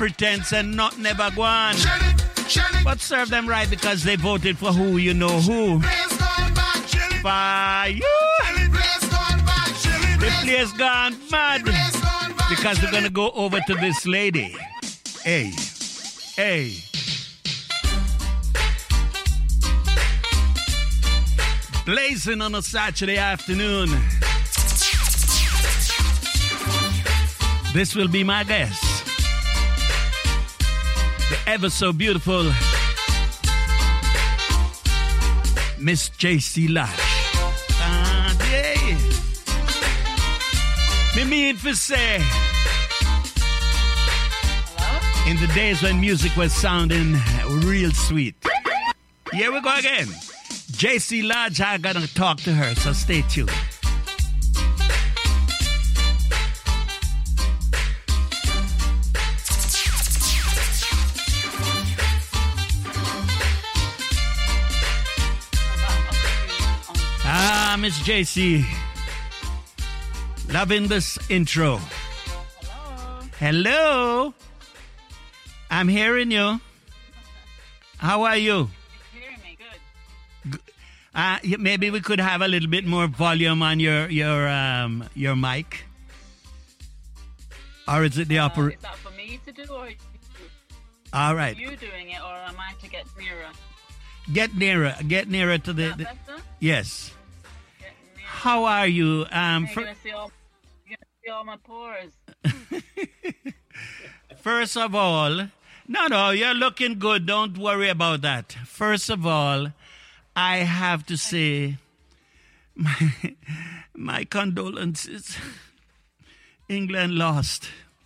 pretense and not never go on. But serve them right because they voted for who you know who. Fire! The place gone mad because we're gonna go over to this lady. Hey, hey. Blazing on a Saturday afternoon. This will be my guest. The ever so beautiful Miss JC Lodge. Me mean for say. Hello? In the days when music was sounding real sweet. Here we go again. JC Lodge, I gotta talk to her, so stay tuned. Miss JC, loving this intro. Hello. Hello. I'm hearing you. How are you? You're hearing me good. Maybe we could have a little bit more volume on your mic. Or is it the operator? Is that for me to do, or all right. Are you doing it, or am I to get nearer? Get nearer. Get nearer to the. Better? Yes. How are you? You're gonna see all my pores. First of all, no, you're looking good. Don't worry about that. First of all, I have to say my condolences. England lost.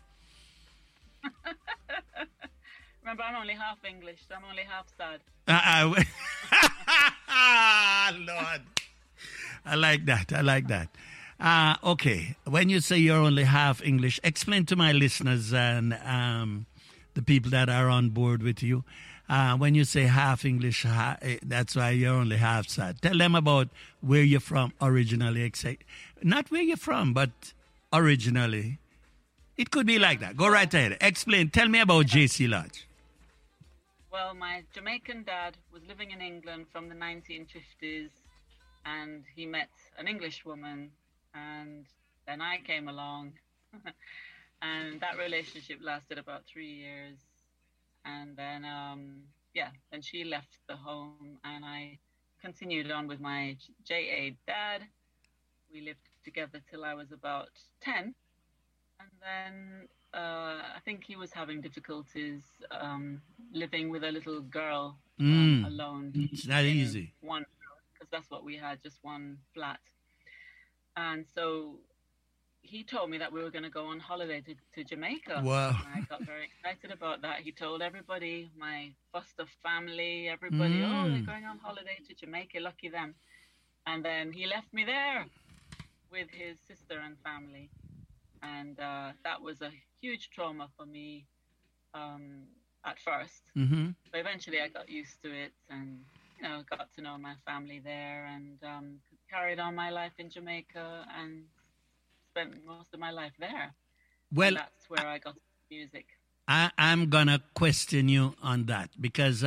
Remember, I'm only half English, so I'm only half sad. Lord. I like that. Okay, when you say you're only half English, explain to my listeners and the people that are on board with you. When you say half English, that's why you're only half sad. Tell them about where you're from originally. Not where you're from, but originally. It could be like that. Go right ahead. Explain. Tell me about JC Lodge. Well, my Jamaican dad was living in England from the 1950s. And he met an English woman, and then I came along, and that relationship lasted about 3 years. And then, then she left the home, and I continued on with my JA dad. We lived together till I was about 10. And then I think he was having difficulties living with a little girl alone. It's not easy. Because that's what we had, just one flat. And so he told me that we were going to go on holiday to Jamaica. Wow. And I got very excited about that. He told everybody, my foster family, everybody, oh, they're going on holiday to Jamaica, lucky them. And then he left me there with his sister and family. And that was a huge trauma for me at first. Mm-hmm. But eventually I got used to it and got to know my family there and carried on my life in Jamaica and spent most of my life there. Well, and that's where I got music. I'm going to question you on that because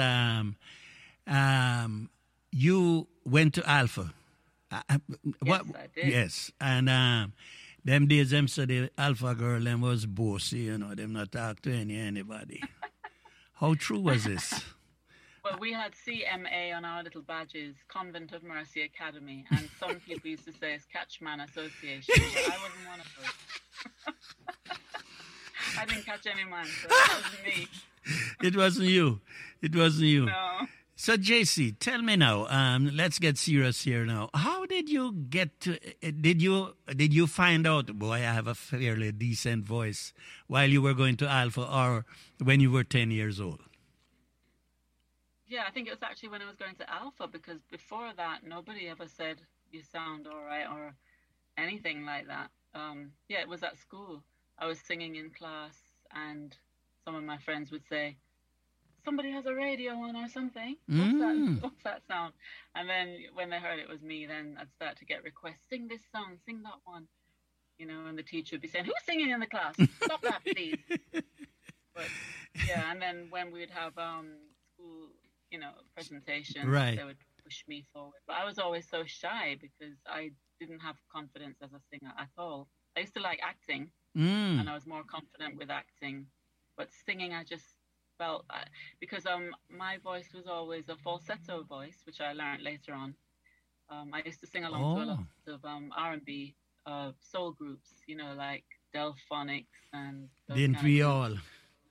you went to Alpha. Yes, I did. Yes, and them days them said the Alpha girl them was bossy, them not talk to anybody. How true was this? Well, we had CMA on our little badges, Convent of Mercy Academy, and some people used to say it's Catchman Association, but I wasn't one of those. I didn't catch any man, so that wasn't me. It wasn't you. No. So, JC, tell me now, let's get serious here now. How did you get to, did you find out, boy, I have a fairly decent voice while you were going to Alpha or when you were 10 years old? Yeah, I think it was actually when I was going to Alpha, because before that, nobody ever said you sound all right or anything like that. Yeah, it was at school. I was singing in class and some of my friends would say, somebody has a radio on or something. What's that sound? And then when they heard it was me, then I'd start to get requests, sing this song, sing that one. And the teacher would be saying, who's singing in the class? Stop that, please. But Yeah, and then when we'd have school, presentations, Right. they would push me forward. But I was always so shy because I didn't have confidence as a singer at all. I used to like acting, and Mm. I was more confident with acting, but singing, I just felt because my voice was always a falsetto voice, which I learned later on. I used to sing along to a lot Oh, of R&B soul groups, like Delphonics and those didn't kind of we groups. all?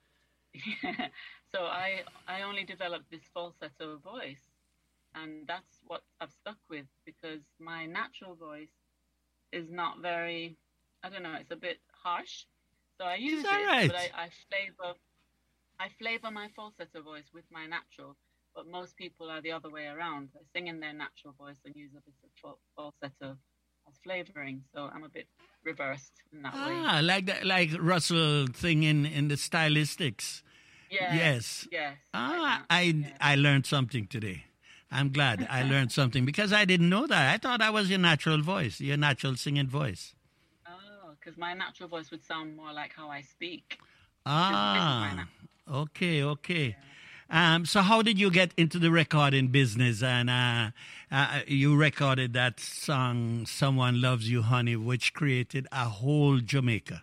So I only developed this falsetto voice, and that's what I've stuck with because my natural voice is not very, I don't know, it's a bit harsh. So I Is use that it, but right? I flavor my falsetto voice with my natural. But most people are the other way around. They sing in their natural voice and use a bit of falsetto as flavoring. So I'm a bit reversed in that way. Ah, like that, like Russell thing in the stylistics. Yes, Yes. yes, like Ah, that. I Yes. I learned something today. I'm glad I learned something because I didn't know that. I thought that was your natural voice, your natural singing voice. Oh, because my natural voice would sound more like how I speak. This is my Ah, natural. okay, okay. Yeah. So how did you get into the recording business? And you recorded that song, "Someone Loves You, Honey," which created a whole Jamaica.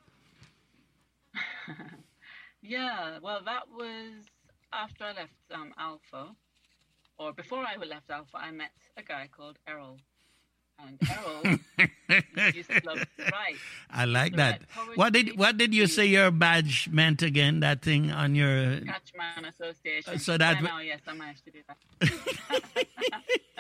Yeah, well, that was after I left Alpha, or before I left Alpha, I met a guy called Errol. And Errol used to love to write. I He used like to that. write poetry. What did you He say your badge meant again? That thing on your Catchman Association. so that Yeah, no, yes, I managed to do that.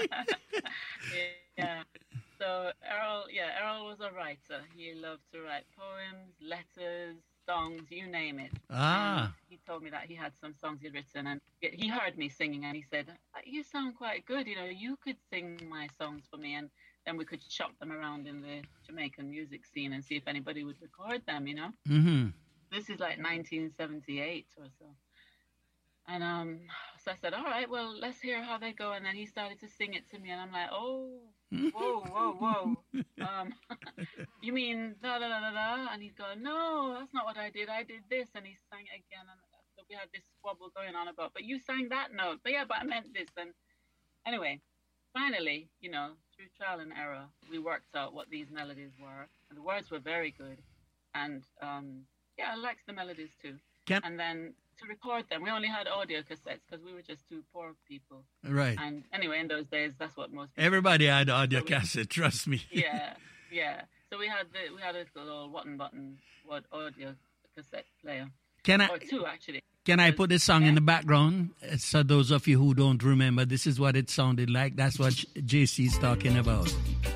Yeah. So Errol was a writer. He loved to write poems, letters, songs, you name it. And ah he told me that he had some songs he'd written, and he heard me singing, and he said, "You sound quite good. You could sing my songs for me, and then we could shop them around in the Jamaican music scene and see if anybody would record them." mm-hmm. This is like 1978 or so. And so I said, all right, well, let's hear how they go. And then he started to sing it to me, and I'm like, oh, whoa, whoa, whoa. You mean da da da da da? And he's going, no, that's not what I did. I did this, and he sang it again, and so we had this squabble going on about, but you sang that note, but yeah, but I meant this. And anyway, finally, through trial and error, we worked out what these melodies were, and the words were very good, and yeah, I liked the melodies too. Can And then to record them, we only had audio cassettes because we were just two poor people. right. And anyway, in those days, that's what most people had. Everybody had audio So cassette. Trust me. yeah, yeah. So we had a little button audio cassette player, Can I or two actually. can I Because put this song in yeah, the background? So those of you who don't remember, this is what it sounded like. That's what JC's talking about.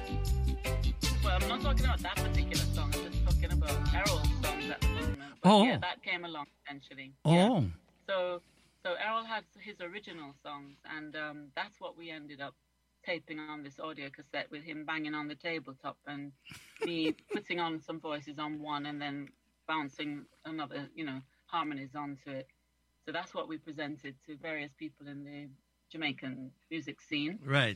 well, I'm not talking about that particular song. I'm just talking about Errol's songs at the moment. But Oh, yeah, that came along eventually. Yeah. oh, So Errol had his original songs, and that's what we ended up taping on this audio cassette with him banging on the tabletop and me putting on some voices on one and then bouncing another, harmonies onto it. So that's what we presented to various people in the Jamaican music scene. right,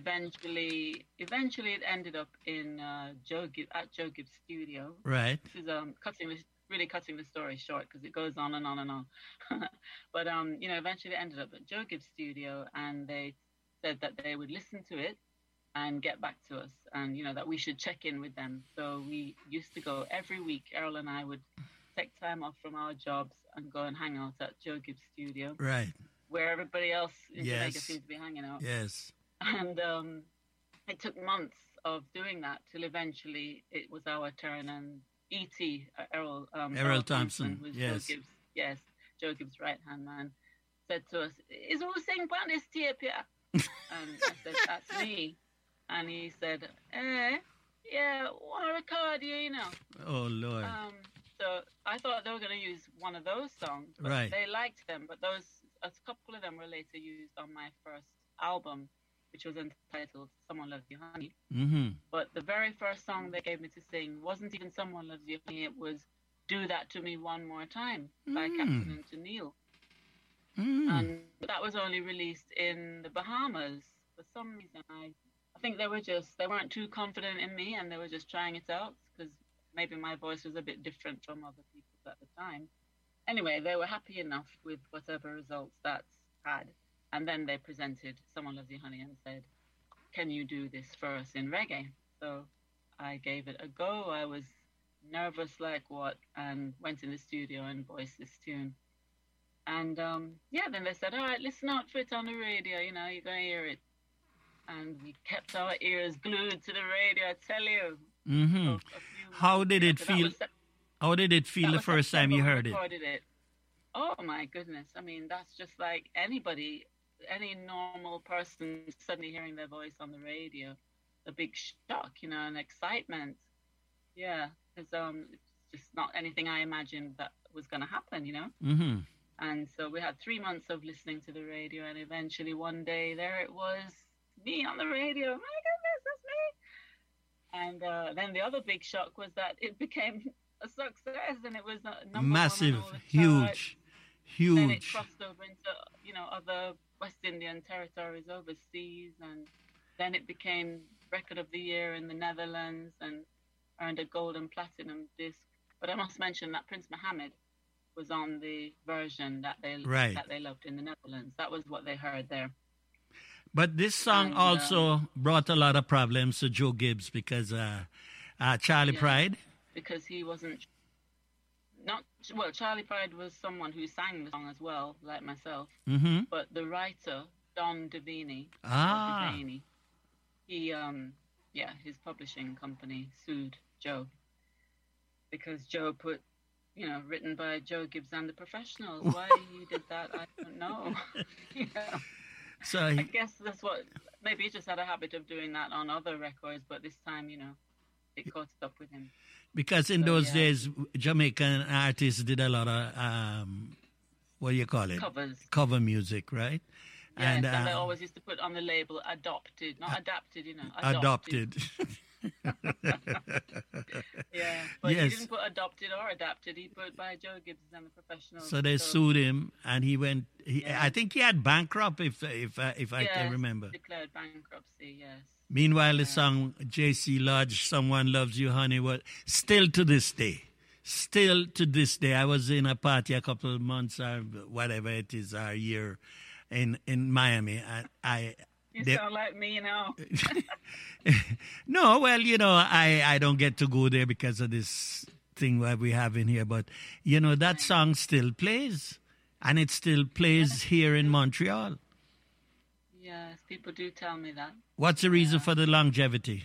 Eventually, it ended up in Joe Gibbs' studio. right. This is really cutting the story short because it goes on and on and on. But eventually it ended up at Joe Gibbs' studio, and they said that they would listen to it and get back to us, and that we should check in with them. So we used to go every week. Errol and I would take time off from our jobs and go and hang out at Joe Gibbs' studio, Right. where everybody else in Jamaica Yes. seemed to be hanging out. Yes. And it took months of doing that till eventually it was our turn, and E.T. Errol Thompson. who's Yes. Joe Gibbs' right hand man, said to us, "Is who sing on this tape here?" And I said, "That's me." And he said, yeah, want to record you. Oh Lord. So I thought they were going to use one of those songs, but Right. they liked them. But a couple of them were later used on my first album, which was entitled "Someone Loves You, Honey." Mm-hmm. But the very first song they gave me to sing wasn't even "Someone Loves You, Honey." It was "Do That to Me One More Time" by Captain and Tennille. And that was only released in the Bahamas. For some reason, I think they weren't too confident in me, and they were just trying it out because maybe my voice was a bit different from other people's at the time. anyway, they were happy enough with whatever results that had. And then they presented Someone Loves You Honey and said, can you do this for us in reggae? So I gave it a go. I was nervous like what, and went in the studio and voiced this tune. And then they said, all right, listen out for it on the radio, you're going to hear it. And we kept our ears glued to the radio, I tell you. Mm-hmm. How did it feel? How did it feel the first time you heard it? Oh, my goodness. I mean, that's just like anybody, any normal person suddenly hearing their voice on the radio. A big shock, and excitement. Yeah, because it's just not anything I imagined that was going to happen, Mm-hmm. And so we had 3 months of listening to the radio, and eventually one day there it was, me on the radio. My goodness, that's me. And then the other big shock was that it became a success, and it was number massive, one on all the charts. huge. Then it crossed over into other West Indian territories overseas, and then it became Record of the Year in the Netherlands and earned a gold and platinum disc. But I must mention that Prince Mohammed was on the version that they loved in the Netherlands. That was what they heard there. But this song also brought a lot of problems to Joe Gibbs because Charlie Pride. Because he wasn't Charlie Pride was someone who sang the song as well, like myself. Mm-hmm. But the writer, Don Devaney, he his publishing company sued Joe because Joe put, written by Joe Gibbs and the Professionals. Why he did that, I don't know. So I guess that's what, maybe he just had a habit of doing that on other records, but this time, it caught up with him. Because in those days, Jamaican artists did a lot of, what do you call it? Cover music, right? Yes, and they always used to put on the label adopted, not adapted, Adopted. Yeah, but he didn't put adopted or adapted. He put by Joe Gibbs and the Professionals. So they sued him, and he went. I think he had bankrupt, if I can remember. Declared bankruptcy. Yes. Meanwhile, the song J.C. Lodge, "Someone Loves You, Honey," was still to this day. I was in a party a couple of months or whatever it is, a year, in Miami. You sound like me now. No, well, I don't get to go there because of this thing that we have in here. But, that song still plays. And it still plays here in Montreal. Yes, people do tell me that. What's the reason for the longevity?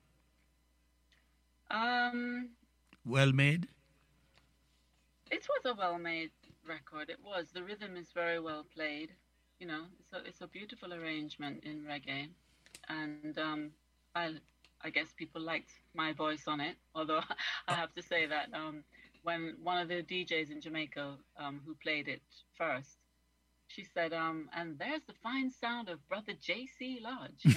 Well made? It was a well-made record. It was. The rhythm is very well played. It's a beautiful arrangement in reggae, and I guess people liked my voice on it. Although I have to say that when one of the DJs in Jamaica who played it first, she said, "And there's the fine sound of Brother J.C. Lodge."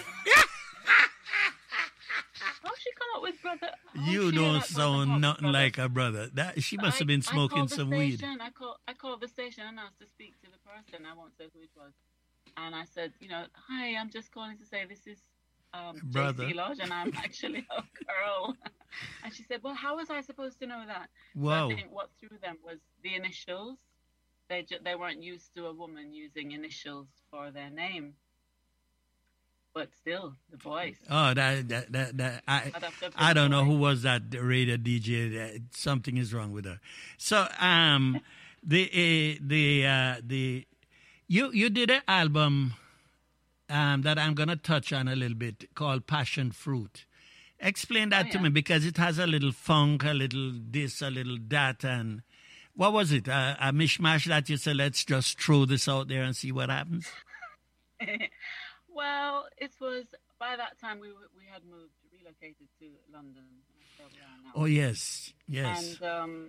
How'd she come up with brother? You don't sound nothing like a brother. She must have been smoking some weed. I called the station and asked to speak to the person. I won't say who it was. And I said, hi, I'm just calling to say this is J.C. Lodge, and I'm actually a girl. And she said, well, how was I supposed to know that? Wow. So I think what threw them was the initials. They weren't used to a woman using initials for their name. But still, the voice. Oh, I don't know who was that radio DJ. Something is wrong with her. So, you did an album that I'm gonna touch on a little bit called Passion Fruit. Explain that to me, because it has a little funk, a little this, a little that, and what was it? A mishmash that you said, let's just throw this out there and see what happens. Well, it was, by that time we had relocated to London. Oh, yes. And,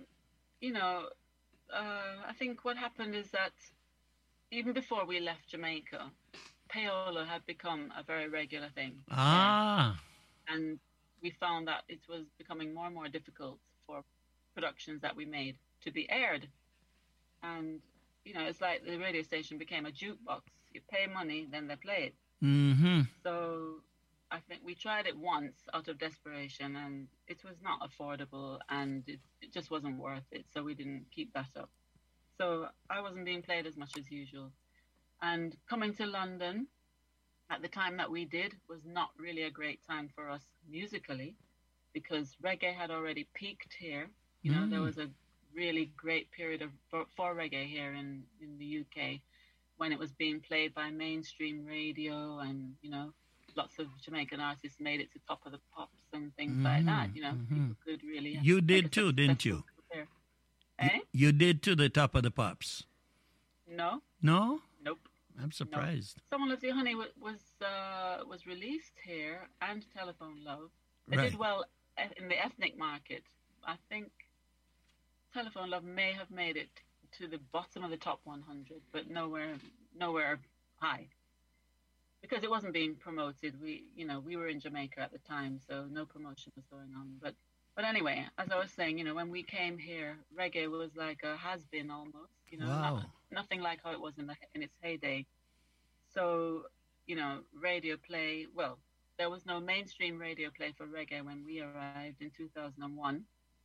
I think what happened is that even before we left Jamaica, payola had become a very regular thing. And we found that it was becoming more and more difficult for productions that we made to be aired. And, it's like the radio station became a jukebox. You pay money, then they play it. Mm-hmm. So I think we tried it once out of desperation, and it was not affordable, and it just wasn't worth it. So we didn't keep that up. So I wasn't being played as much as usual. And coming to London at the time that we did was not really a great time for us musically, because reggae had already peaked here. You know, there was a really great period for reggae here in the UK when it was being played by mainstream radio, and, you know, lots of Jamaican artists made it to Top of the Pops and things like that. You know, people could really. You did too, didn't you? Eh? You did to the Top of the Pops. No. No? Nope. I'm surprised. No. Someone Loves You Honey was released here, and Telephone Love. They Right. did well in the ethnic market. I think Telephone Love may have made it to the bottom of the top 100, but nowhere high, because it wasn't being promoted. We were in Jamaica at the time, so no promotion was going on. But anyway, as I was saying, you know, when we came here, reggae was like a has-been almost. You know, Wow. nothing like how it was in its heyday. So, you know, radio play. Well, there was no mainstream radio play for reggae when we arrived in 2001.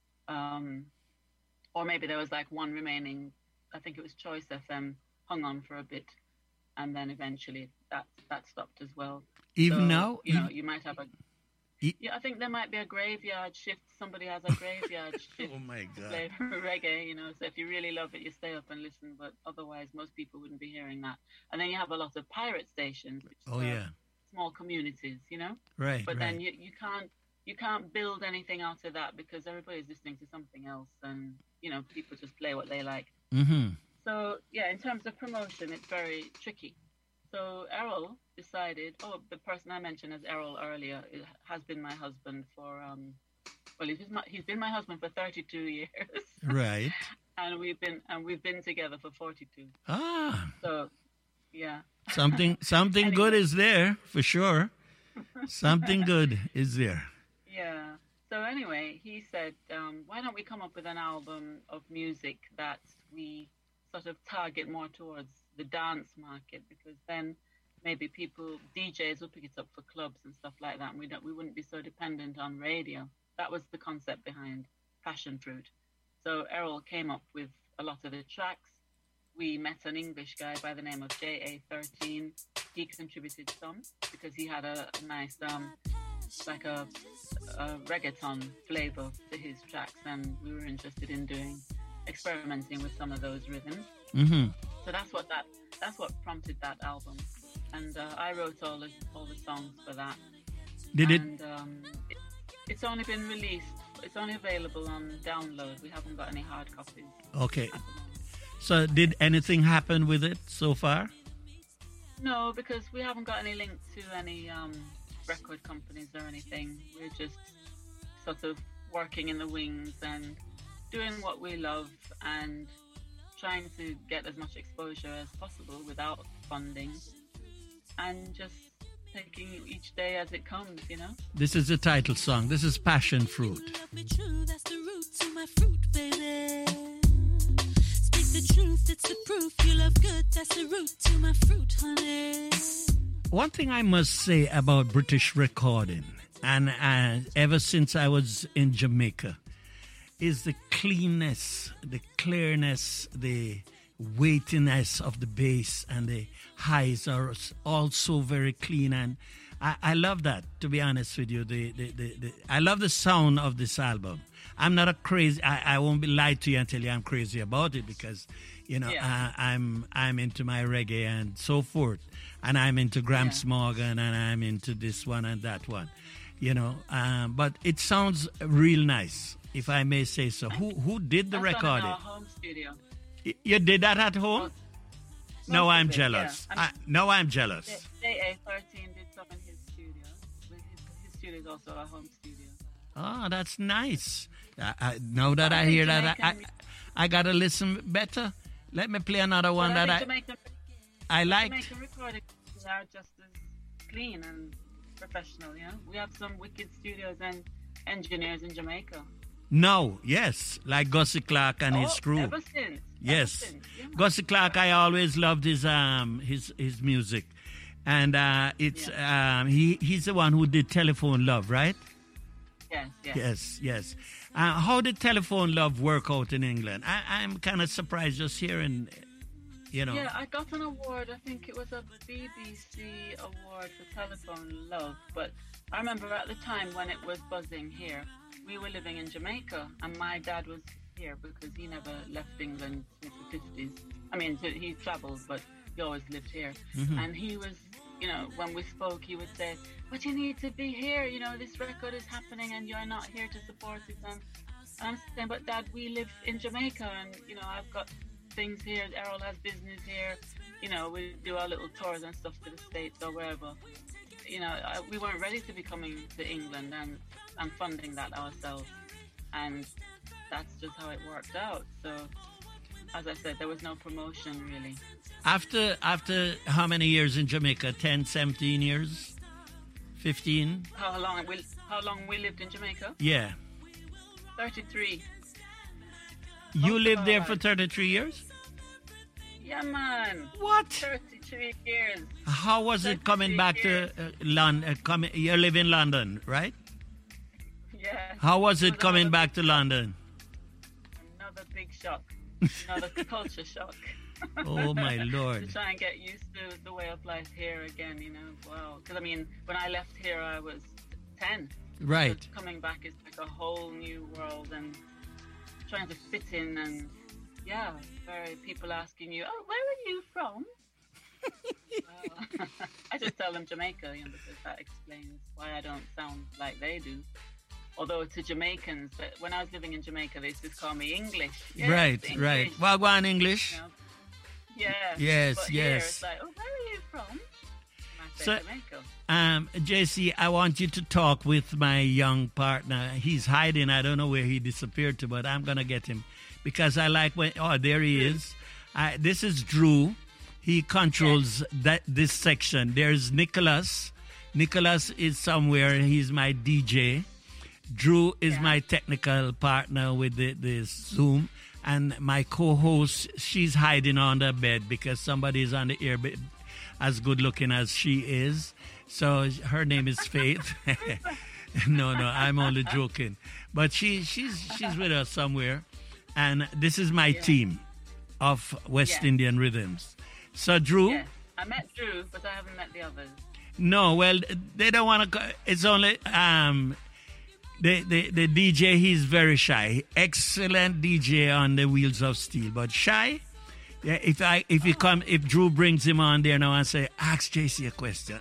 Or maybe there was like one remaining. I think it was Choice FM hung on for a bit, and then eventually that stopped as well. Even So, now? you know, you might have a. Yeah, I think there might be a graveyard shift. Somebody has a graveyard shift Oh, my to God. play reggae, you know. So if you really love it, you stay up and listen. But otherwise, most people wouldn't be hearing that. And then you have a lot of pirate stations, which Oh, are yeah. small communities, you know. Right, But right. then you can't build anything out of that, because everybody's listening to something else, and, you know, people just play what they like. So yeah, in terms of promotion, it's very tricky. So Errol decided. Oh, the person I mentioned as Errol earlier has been my husband for well, he's been my husband for 32 years, Right. and we've been together for 42. Ah, So yeah, something Anyway. good is there, for sure. Something good is there. yeah. So anyway, he said, why don't we come up with an album of music that we sort of target more towards the dance market, because then maybe DJs will pick it up for clubs and stuff like that, and we wouldn't be so dependent on radio. That was the concept behind Passion Fruit. So Errol came up with a lot of the tracks. We met an English guy by the name of JA13. He contributed some because he had a nice like a reggaeton flavor to his tracks, and we were interested in experimenting with some of those rhythms. So that's what prompted that album, and I wrote all the songs for that. It's only been released. It's only available on download. We haven't got any hard copies. Okay. at the moment. So did anything happen with it so far? No, because we haven't got any link to any record companies or anything. We're just sort of working in the wings and doing what we love and trying to get as much exposure as possible without funding, and just taking each day as it comes, you know? This is the title song. This is Passion Fruit. You love me true, that's the root to my fruit, baby. Speak the truth, it's the proof. You love good, that's the root to my fruit, honey. One thing I must say about British recording, and ever since I was in Jamaica, is the cleanness, the clearness, the weightiness of the bass, and the highs are also very clean, and I love that, to be honest with you. I love the sound of this album. I'm not a crazy, I won't be lied to you and tell you I'm crazy about it, because, you know, Yeah. I'm into my reggae and so forth, and I'm into Gramps Morgan, and I'm into this one and that one, you know, but it sounds real nice, if I may say so. Who did the That's done in recording? our home studio. You did that at home? No, Most I'm of it, jealous. yeah. No, I'm jealous. JA13 did some in his studio. His studio is also a home studio. Oh, that's nice. Now that I hear that, I got to listen better. Let me play another one But that I think I liked. Jamaican recordings are just as clean and professional, you know? We have some wicked studios and engineers in Jamaica. No, yes, like Gussie Clark and his crew. Ever since. Yes, Ever since, yeah. Gussie Clark. I always loved his music, and he's the one who did Telephone Love, right? Yes. How did Telephone Love work out in England? I'm kind of surprised just hearing, Yeah, I got an award. I think it was a BBC award for Telephone Love. But I remember at the time when it was buzzing here, we were living in Jamaica, and my dad was here because he never left England since the 50s. I mean, he travelled, but he always lived here. And he was, when we spoke, he would say, "But you need to be here. This record is happening, and you're not here to support it." And I'm saying, "But Dad, we live in Jamaica, and I've got things here. Errol has business here. We do our little tours and stuff to the States or wherever. We weren't ready to be coming to England and funding that ourselves. And that's just how it worked out. So, as I said, there was no promotion really. After how many years in Jamaica? 10, 17 years? 15? How long we lived in Jamaica? Yeah. 33. You lived there for 33 years? Yeah, man. What? 33 years. How was it coming back to London? You live in London, right? Yeah. How was it coming back to London? Another big shock. Another culture shock. Oh, my Lord. To try and get used to the way of life here again, Wow. Because, when I left here, I was 10. Right. So coming back is like a whole new world and trying to fit in and, people asking you, "Oh, where are you from?" I just tell them Jamaica, because that explains why I don't sound like they do. Although to Jamaicans, when I was living in Jamaica, they used to call me English. Yes, right. English. Wagwan English. Yeah. Yes, but yes. Here it's like, "Oh, where are you from?" And I say Jamaica. JC, I want you to talk with my young partner. He's hiding. I don't know where he disappeared to, but I'm going to get him because I like there he is. This is Drew. He controls this section. There's Nicholas. Nicholas is somewhere. He's my DJ. Drew is my technical partner with the Zoom. And my co-host, she's hiding under bed because somebody's on the air as good looking as she is. So her name is Faith. No, I'm only joking. But she's with us somewhere. And this is my team of West Indian Rhythms. So Drew? Yes. I met Drew, but I haven't met the others. No, well, they don't want to. It's only the DJ. He's very shy. Excellent DJ on the Wheels of Steel, but shy. Yeah, if Drew brings him on there now and say, "Ask JC a question,"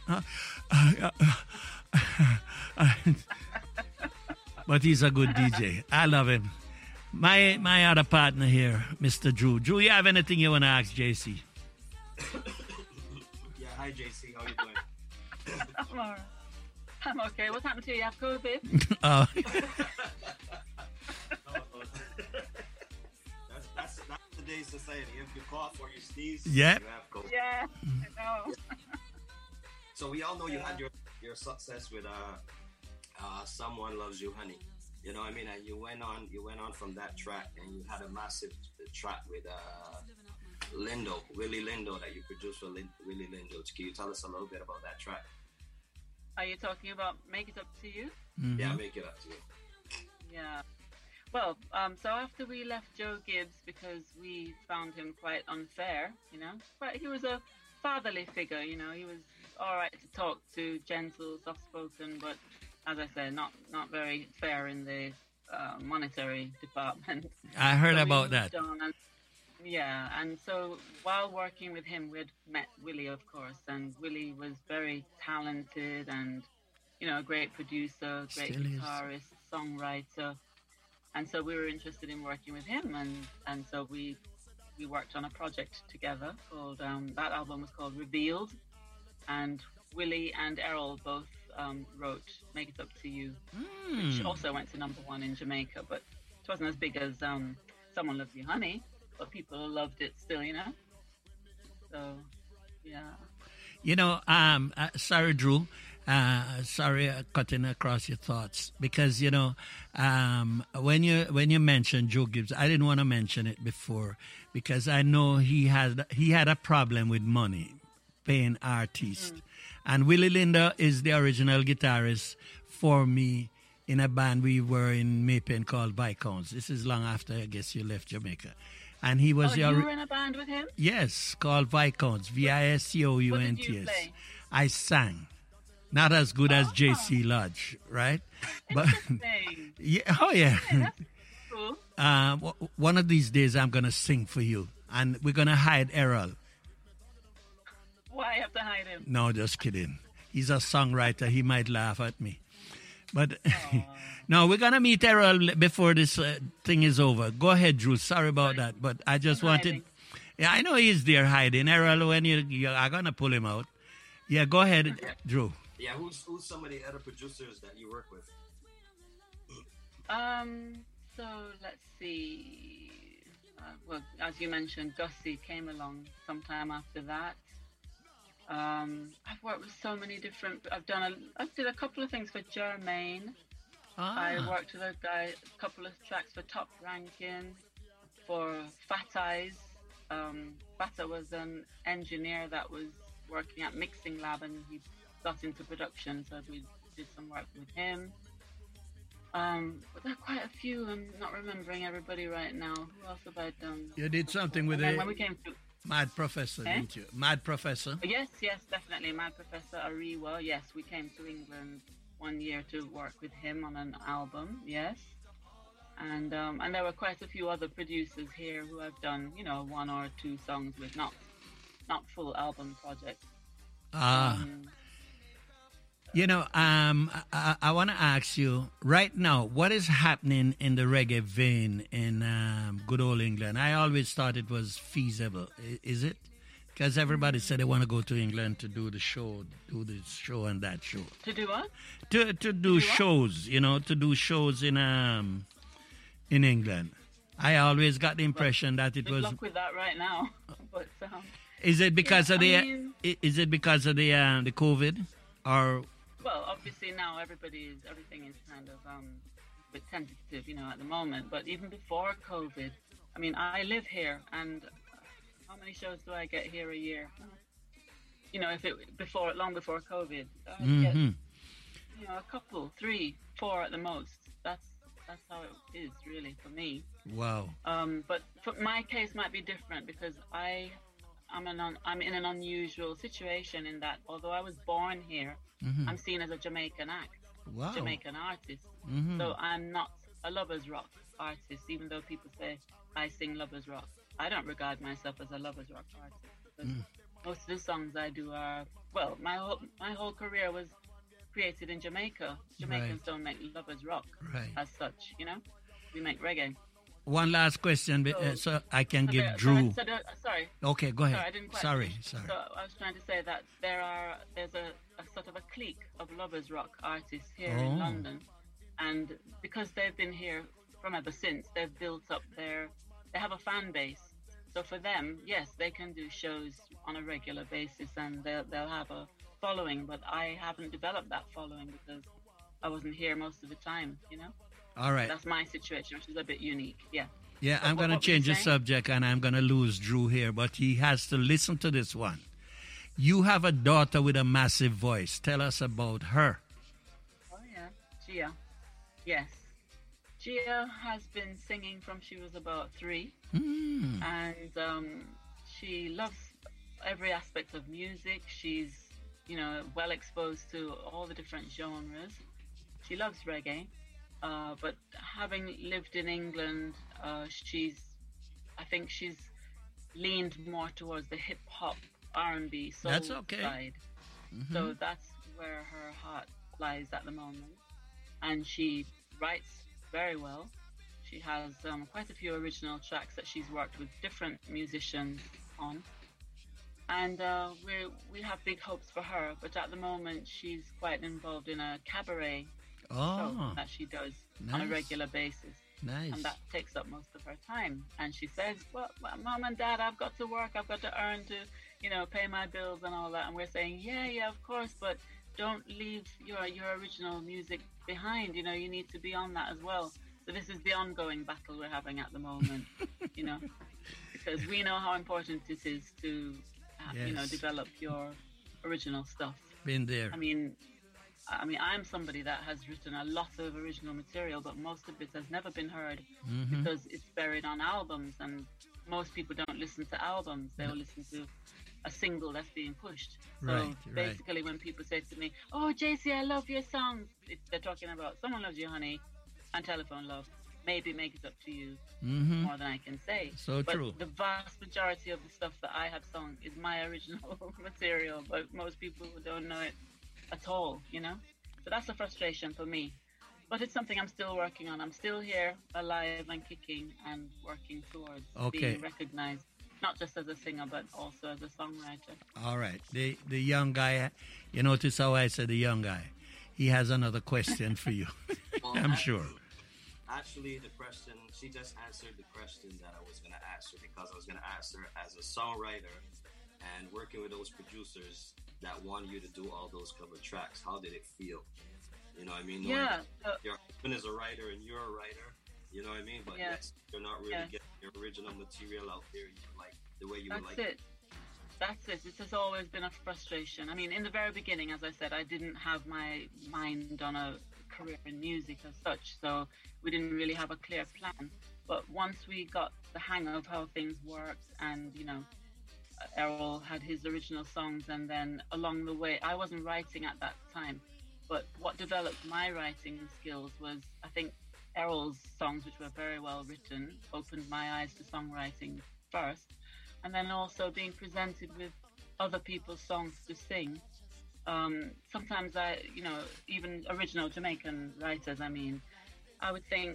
but he's a good DJ. I love him. My other partner here, Mr. Drew. Drew, you have anything you want to ask JC? Yeah, hi JC, how you doing? I'm all right. I'm okay. What's happened to you? You have COVID? That's today's society. If you cough or you sneeze, yep. You have COVID. Yeah, I know. So we all know you had your success with Someone Loves You, Honey. You know what I mean? And you went on from that track, and you had a massive track with Willie Lindo, that you produced for Willie Lindo. Can you tell us a little bit about that track? Are you talking about Make It Up to You? Mm-hmm. Yeah, Make It Up to You. Yeah. Well, so after we left Joe Gibbs, because we found him quite unfair, but he was a fatherly figure, he was all right to talk to, gentle, soft-spoken, but as I said, not very fair in the monetary department. I heard about that. And so while working with him, we'd met Willie, of course, and Willie was very talented and, a great producer, great guitarist, songwriter. And so we were interested in working with him, and so we worked on a project together called, that album was called Revealed, and Willie and Errol both wrote Make It Up to You, which also went to #1 in Jamaica, but it wasn't as big as Someone Loves You, Honey, but people loved it still, So, yeah. Sorry, Drew. Sorry, cutting across your thoughts because when you mentioned Joe Gibbs, I didn't want to mention it before because I know he had a problem with money, paying artists, and Willie Lindo is the original guitarist for me in a band we were in Maypen called Viscounts. This is long after, I guess, you left Jamaica. And he was Oh, you were in a band with him? Yes, called Viscounts, Viscounts. What did you play? I sang. Not as good as J.C. Lodge, right? But Interesting. yeah, oh yeah. Okay, that's cool. One of these days I'm gonna sing for you, and we're gonna hide Errol. Why have to hide him? No, just kidding. He's a songwriter. He might laugh at me, but no, we're gonna meet Errol before this thing is over. Go ahead, Drew. Sorry about that, but I just wanted. Hiding. Yeah, I know he's there hiding. Errol, when you are gonna pull him out. Yeah, go ahead, Drew. Yeah, who's some of the other producers that you work with? So let's see. Well, as you mentioned, Gussie came along sometime after that. I've worked with so many different. I did a couple of things for Jermaine. I worked with a couple of tracks for Top Rankin, for Fat Eyes. Fata was an engineer that was working at Mixing Lab, and he got into production, so we did some work with him. But there are quite a few. I'm not remembering everybody right now. Who else have I done? You did something with when we came to Mad Professor, didn't you? Mad Professor. Yes, definitely. Mad Professor Ariwa. Yes, we came to England 1 year to work with him on an album. Yes, and there were quite a few other producers here who I've done, one or two songs with, not full album projects. I want to ask you right now, what is happening in the reggae vein in good old England? I always thought it was feasible. Is it? Because everybody said they want to go to England to do this show and that show. To do what? To do shows, to do shows in England. I always got the impression that it was. Good luck with that right now. But is it because of the COVID or? Well, obviously now everything is kind of a bit tentative, at the moment. But even before COVID, I mean, I live here, and how many shows do I get here a year? Long before COVID, I get, a couple, 3, 4 at the most. That's how it is really for me. Wow. But for my case might be different because I'm in an unusual situation in that although I was born here, I'm seen as a Jamaican act, Jamaican artist. So I'm not a lovers rock artist, even though people say I sing lovers rock. I don't regard myself as a lovers rock artist because most of the songs I do are, well, my whole career was created in Jamaica. Jamaicans don't make lovers rock as such, we make reggae. One last question, so I can give Drew. Sorry. Okay, go ahead. Sorry, I didn't quite Sorry. So I was trying to say that there's a sort of a clique of lovers rock artists here in London, and because they've been here from ever since, they've built up they have a fan base. So for them, yes, they can do shows on a regular basis, and they'll have a following. But I haven't developed that following because I wasn't here most of the time, All right. That's my situation, which is a bit unique. Yeah. Yeah, I'm going to change the subject, and I'm going to lose Drew here, but he has to listen to this one. You have a daughter with a massive voice. Tell us about her. Oh, yeah. Gia. Yes. Gia has been singing from she was about 3. And she loves every aspect of music. She's, well exposed to all the different genres. She loves reggae. But having lived in England, I think she's leaned more towards the hip hop, R&B, soul side. So that's where her heart lies at the moment. And she writes very well. She has quite a few original tracks that she's worked with different musicians on. And we have big hopes for her. But at the moment, she's quite involved in a cabaret show that she does on a regular basis. Nice. And that takes up most of her time. And she says, well, Mom and Dad, I've got to work, I've got to earn to, pay my bills and all that. And we're saying, yeah, of course, but don't leave your original music behind. You need to be on that as well. So this is the ongoing battle we're having at the moment, because we know how important it is to, develop your original stuff. Been there. I mean, I mean, I'm somebody that has written a lot of original material, but most of it has never been heard because it's buried on albums, and most people don't listen to albums. They'll listen to a single that's being pushed. So basically, when people say to me, "Oh, JC, I love your songs," they're talking about Someone Loves You, Honey, and Telephone Love. Maybe Make It Up to You, more than I can say. So but true. The vast majority of the stuff that I have sung is my original material, but most people don't know it at all, you know? So that's a frustration for me. But it's something I'm still working on. I'm still here, alive and kicking, and working towards being recognized, not just as a singer, but also as a songwriter. All right. The young guy, you notice how I said the young guy? He has another question for you, I'm sure. Actually, the question, she just answered the question that I was going to ask her, because I was going to ask her, as a songwriter and working with those producers that want you to do all those cover tracks, how did it feel? You know what I mean? Yeah. Your husband is a writer and you're a writer, you know what I mean? But you're not really getting your original material out there like the way you would like it. That's it. It has always been a frustration. I mean, in the very beginning, as I said, I didn't have my mind on a career in music as such, so we didn't really have a clear plan. But once we got the hang of how things worked, and you know, Errol had his original songs, and then along the way, I wasn't writing at that time, but what developed my writing skills was, I think, Errol's songs, which were very well written, opened my eyes to songwriting first, and then also being presented with other people's songs to sing. Sometimes even original Jamaican writers, I would think,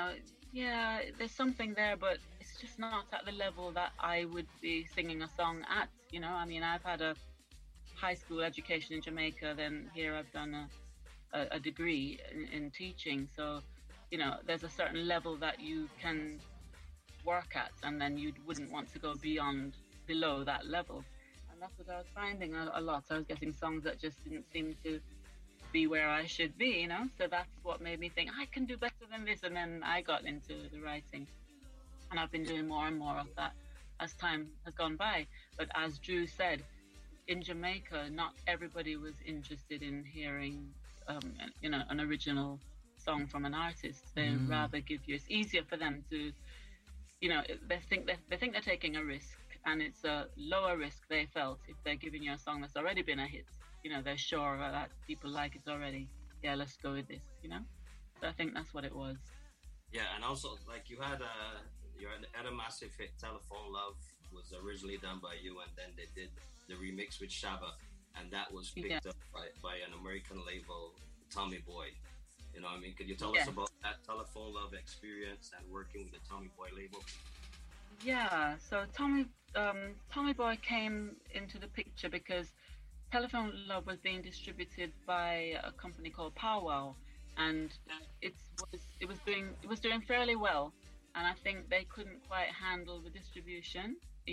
there's something there, but it's just not at the level that I would be singing a song at, I've had a high school education in Jamaica, then here I've done a degree in teaching. So, there's a certain level that you can work at, and then you wouldn't want to go below that level. And that's what I was finding a lot. I was getting songs that just didn't seem to be where I should be, So that's what made me think, I can do better than this. And then I got into the writing. And I've been doing more and more of that as time has gone by. But as Drew said, in Jamaica, not everybody was interested in hearing, an original song from an artist. They rather give you, it's easier for them to, they think they're taking a risk. And it's a lower risk, they felt, if they're giving you a song that's already been a hit. They're sure that people like it already. Yeah, let's go with this, So I think that's what it was. Yeah, and also, like, you had a massive hit, Telephone Love, was originally done by you, and then they did the remix with Shabba, and that was picked up by an American label, Tommy Boy. You know what I mean? Could you tell us about that Telephone Love experience and working with the Tommy Boy label? Yeah, so Tommy Boy came into the picture because Telephone Love was being distributed by a company called Powwow, and it was doing fairly well, and I think they couldn't quite handle the distribution.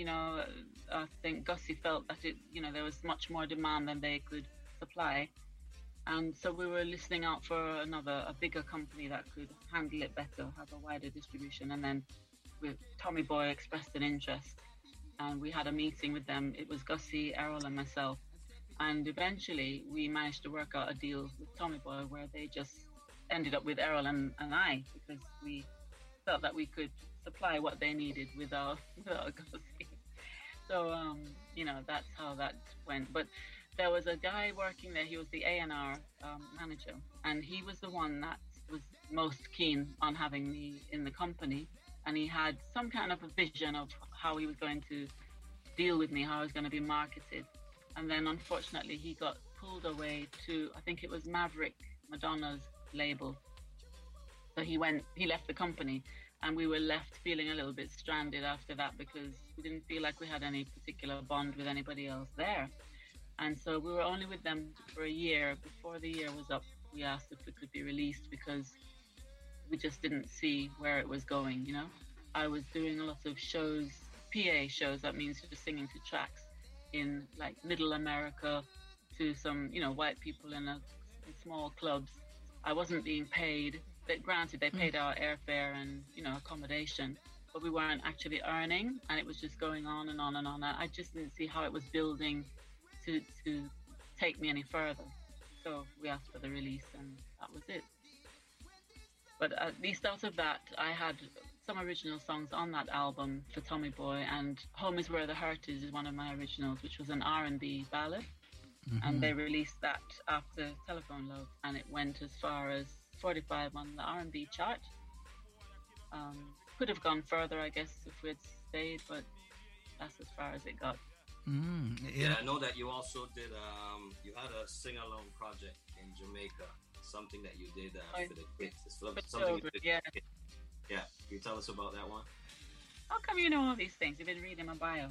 I think Gussie felt that there was much more demand than they could supply, and so we were listening out for a bigger company that could handle it better, have a wider distribution, and then Tommy Boy expressed an interest, and we had a meeting with them. It was Gussie, Errol, and myself. And eventually we managed to work out a deal with Tommy Boy where they just ended up with Errol and I, because we felt that we could supply what they needed without Gussie. So, that's how that went. But there was a guy working there, he was the A&R manager, and he was the one that was most keen on having me in the company. And he had some kind of a vision of how he was going to deal with me, how I was going to be marketed. And then, unfortunately, he got pulled away to, I think it was Maverick, Madonna's label. So he left the company, and we were left feeling a little bit stranded after that, because we didn't feel like we had any particular bond with anybody else there. And so we were only with them for a year. Before the year was up, we asked if we could be released, because we just didn't see where it was going, I was doing a lot of shows, PA shows, that means just singing to tracks, in like Middle America, to some white people in small clubs. I wasn't being paid. Granted, they paid our airfare and accommodation, but we weren't actually earning, and it was just going on and on and on. I just didn't see how it was building to take me any further. So we asked for the release, and that was it. But at least out of that, I had some original songs on that album for Tommy Boy, and Home Is Where the Heart Is one of my originals, which was an R&B ballad. And they released that after Telephone Love, and it went as far as 45 on the R&B chart. Could have gone further, I guess, if we'd stayed, but that's as far as it got. Yeah, I know that you also did, you had a sing-along project in Jamaica, something that you did for the kids. Something you did yeah. for the kids. Yeah, can you tell us about that one? How come you know all these things? You've been reading my bio.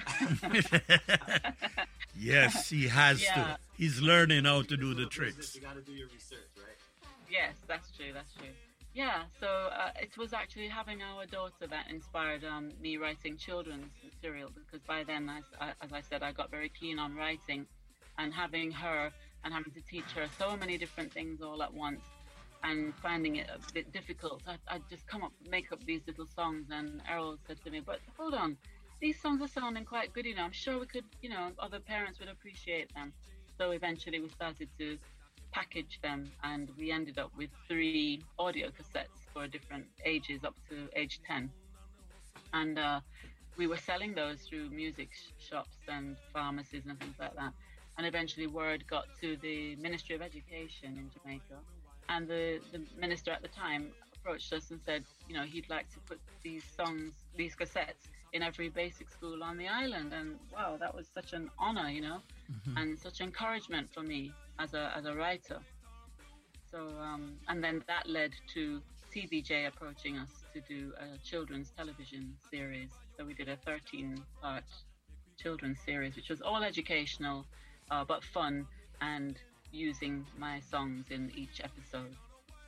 Yes, he has to. He's learning how to do the tricks. You got to do your research, right? Yes, that's true. Yeah, so it was actually having our daughter that inspired me writing children's material, because by then, as I said, I got very keen on writing, and having her and having to teach her so many different things all at once and finding it a bit difficult. I'd just make up these little songs, and Errol said to me, but hold on, these songs are sounding quite good, I'm sure we could, other parents would appreciate them. So eventually we started to package them, and we ended up with 3 audio cassettes for different ages up to age 10. And we were selling those through music shops and pharmacies and things like that. And eventually word got to the Ministry of Education in Jamaica, and the minister at the time approached us and said, he'd like to put these cassettes in every basic school on the island. And wow, that was such an honor, and such encouragement for me as a writer. So and then that led to TVJ approaching us to do a children's television series. So we did a 13-part children's series, which was all educational, but fun, and using my songs in each episode.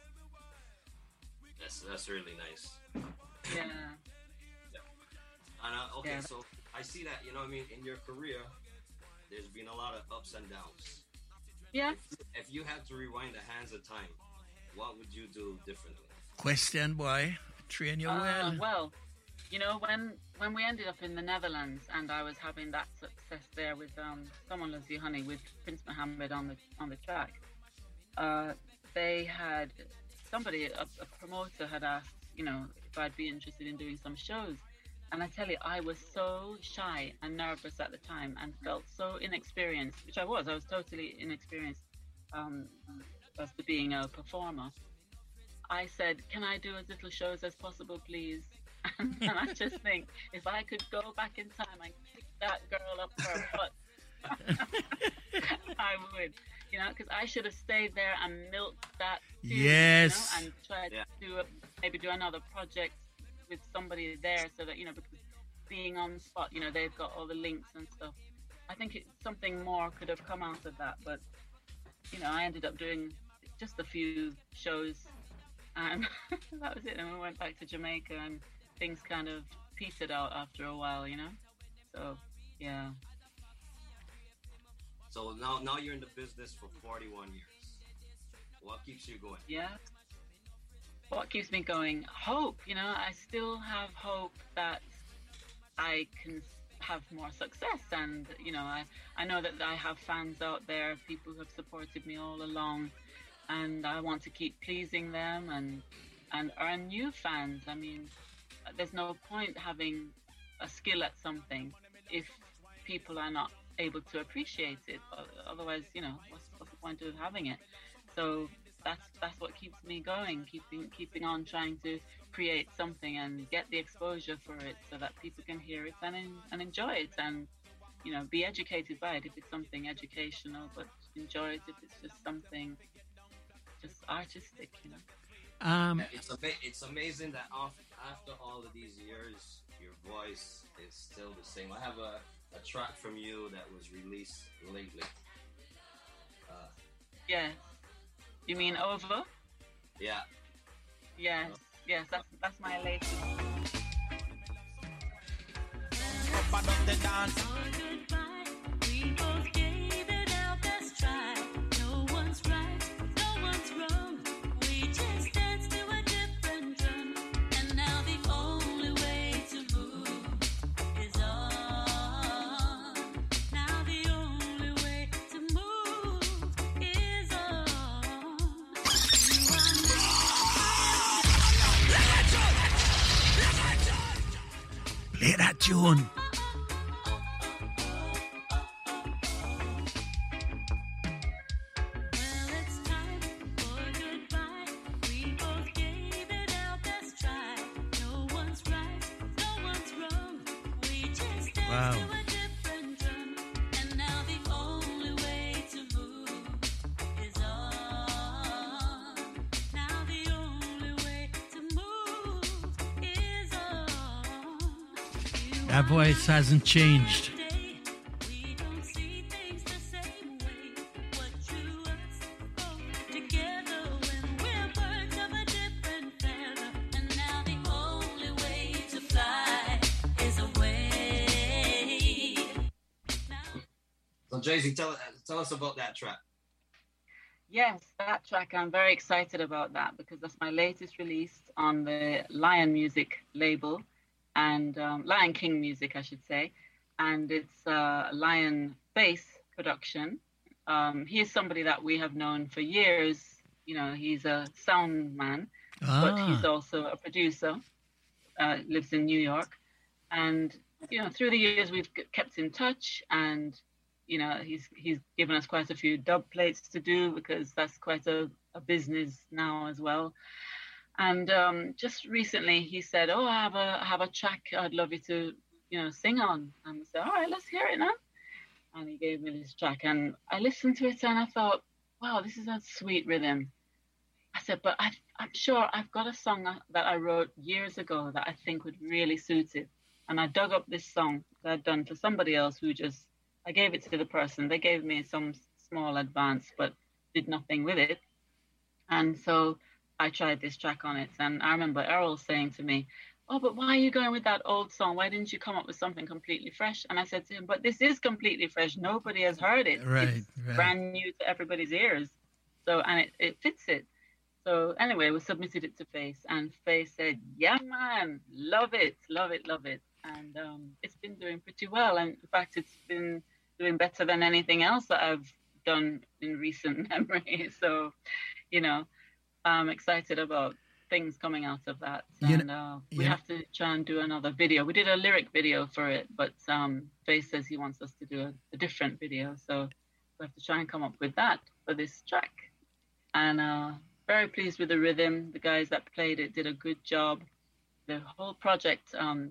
That's really nice. Yeah. And so I see that, in your career, there's been a lot of ups and downs. Yeah. If you had to rewind the hands of time, what would you do differently? Question, boy. Train you well. Well, when we ended up in the Netherlands, and I was having that success there with Someone Loves You Honey with Prince Mohammed on the track, they had somebody, a promoter, had asked, if I'd be interested in doing some shows. And I tell you, I was so shy and nervous at the time, and felt so inexperienced, which I was totally inexperienced as to being a performer. I said, can I do as little shows as possible, please? And I just think, if I could go back in time and kick that girl up her butt, I would, because I should have stayed there and milked that too, yes, and tried to maybe do another project with somebody there, so that because being on the spot, they've got all the links and stuff. I think something more could have come out of that, but I ended up doing just a few shows, and that was it. And we went back to Jamaica, and things kind of petered out after a while, So yeah. So now you're in the business for 41 years. What keeps you going? Yeah. What keeps me going? Hope. I still have hope that I can have more success, and I know that I have fans out there, people who have supported me all along, and I want to keep pleasing them and earn new fans. I mean, there's no point having a skill at something if people are not able to appreciate it. Otherwise, what's the point of having it? So that's what keeps me going, keeping on trying to create something and get the exposure for it, so that people can hear it and enjoy it, and be educated by it if it's something educational, but enjoy it if it's just something just artistic. It's amazing that after all of these years, your voice is still the same. I have a track from you that was released lately. Yeah. You mean Over? Yeah. Yes, that's my latest. Goodbye, we both gave it our best try. No one's right, no one's wrong. We just danced to a different drum, and now the only way to move is on. Now the only way to move is on. tune. Well, it's time for goodbye. We both gave it our best try. No one's right, no one's wrong. We just dance Wow. to a different drum. And now the only way to move is on. Now the only way to move is on. That voice hasn't changed. We don't see things the same way. What drew us both together when we're birds of a different feather. And now the only way to fly is away. So, Jay-Z, tell us about that track. Yes, that track, I'm very excited about that because that's my latest release on the Lion Music label, and Lion King Music, I should say. And it's Lion Bass production. He is somebody that we have known for years. You know, he's a sound man, but he's also a producer, lives in New York. And, you know, through the years, we've kept in touch, and you know, he's given us quite a few dub plates to do because that's quite a business now as well. And just recently he said, "Oh, I have a track I'd love you to, you know, sing on." And I said, "All right, let's hear it now." And he gave me this track, and I listened to it, and I thought, "Wow, this is a sweet rhythm." I said, "But I'm sure I've got a song that I wrote years ago that I think would really suit it." And I dug up this song that I'd done for somebody else who just, I gave it to the person. They gave me some small advance, but did nothing with it. And so I tried this track on it. And I remember Errol saying to me, "Oh, but why are you going with that old song? Why didn't you come up with something completely fresh?" And I said to him, "But this is completely fresh. Nobody has heard it. Right, It's right. brand new to everybody's ears. So, and it fits it." So anyway, we submitted it to Face, and Face said, "Yeah, man, love it, love it, love it." And it's been doing pretty well. And in fact, it's been doing better than anything else that I've done in recent memory. So, you know, I'm excited about things coming out of that. And we have to try and do another video. We did a lyric video for it, but Face says he wants us to do a different video. So we have to try and come up with that for this track. And very pleased with the rhythm. The guys that played it did a good job. The whole project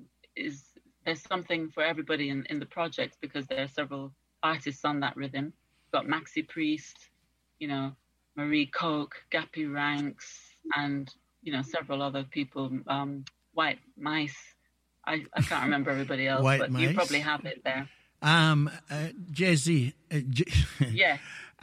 there's something for everybody in the project because there are several artists on that rhythm. We've got Maxi Priest, you know, Marie Koch, Gappy Ranks, and, you know, several other people. White Mice. I can't remember everybody else, White but Mice? you probably have it there. Jay-Z, Yeah.